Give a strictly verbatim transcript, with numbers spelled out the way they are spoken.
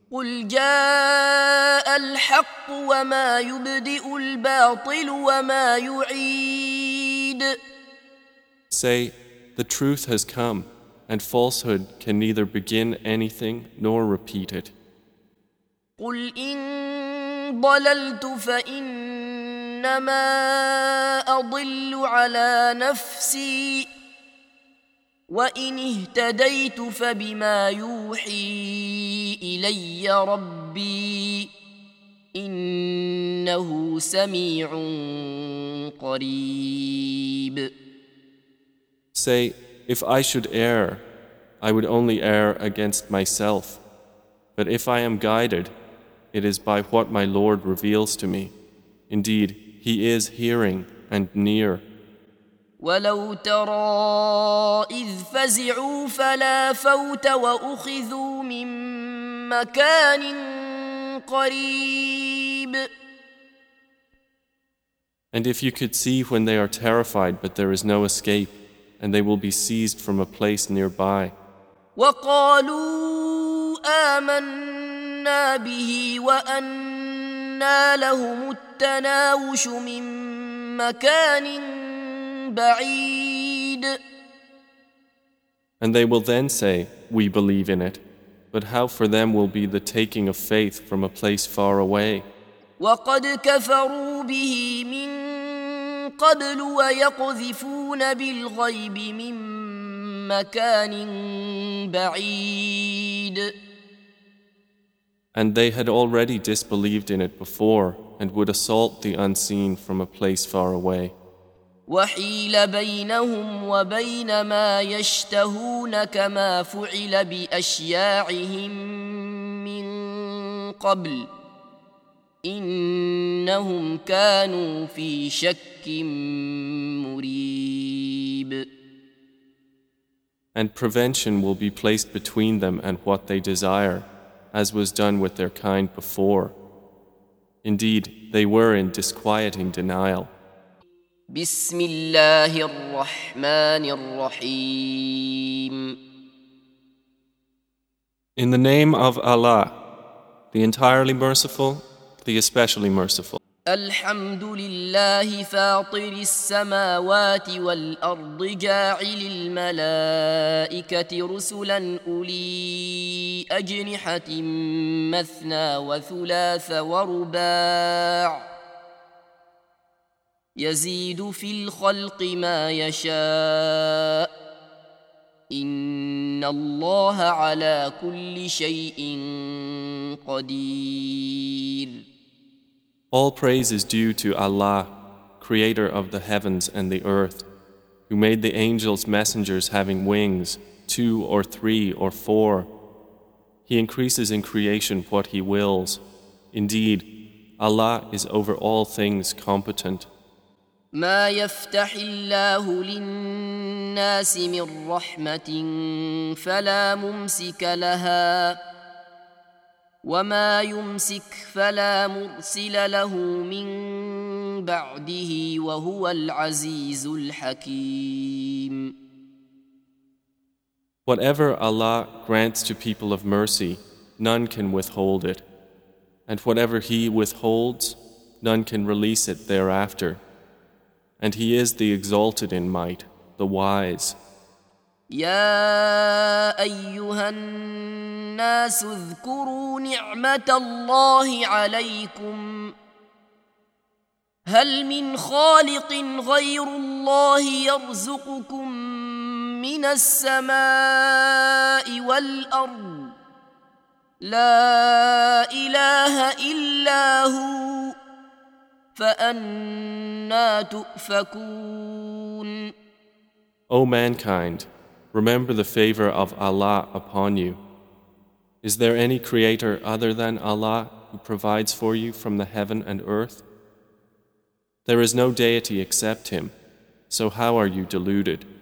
قل جاء الحق وما يبدئ الباطل وما يعيد. Say, the truth has come, and falsehood can neither begin anything nor repeat it. قل إن ضللت فإنما أضل على نفسي وإن اهتديت فبما يوحي إلي ربي إنه سميع قريب. Say, if I should err, I would only err against myself. But if I am guided, it is by what my Lord reveals to me. Indeed, He is hearing and near. ولو ترى إذ فزعوا فلا فوت وأخذوا من مكان قريب. And if you could see when they are terrified but there is no escape, and they will be seized from a place nearby. وقالوا آمنا به وأنى لهم التناوش من مكان بعيد. And they will then say, we believe in it, but how for them will be the taking of faith from a place far away. وقد كفروا به من قبل ويقذفون بالغيب من مكان بعيد. And they had already disbelieved in it before and would assault the unseen from a place far away. وحيل بينهم وبين ما يشتهون كما فعل بأشياعهم من قبل إنهم كانوا في شك مريب. And prevention will be placed between them and what they desire, as was done with their kind before. Indeed, they were in disquieting denial. بسم الله الرحمن الرحيم. In the name of Allah, the entirely merciful, the especially merciful. الحمد لله فاطر السماوات والأرض جاعل الملائكة رسلا أولي أجنحة مثنى وثلاث ورباع يزيد في الخلق ما يشاء إن الله على كل شيء قدير. All praise is due to Allah, creator of the heavens and the earth, who made the angels messengers having wings, two or three or four. He increases in creation what He wills. Indeed, Allah is over all things competent. ما يفتح الله للناس من رحمة فلا ممسك لها وما يمسك فلا مرسل له من بعده وهو العزيز الحكيم. Whatever Allah grants to people of mercy, none can withhold it. And whatever He withholds, none can release it thereafter. And He is the exalted in might, the wise. يا أيها الناس اذكروا نعمة الله عليكم هل من خالق غير الله يرزقكم من السماء والأرض لا إله إلا هو فأنى تؤفكون. O mankind, remember the favor of Allah upon you. Is there any creator other than Allah who provides for you from the heaven and earth? There is no deity except Him, so how are you deluded?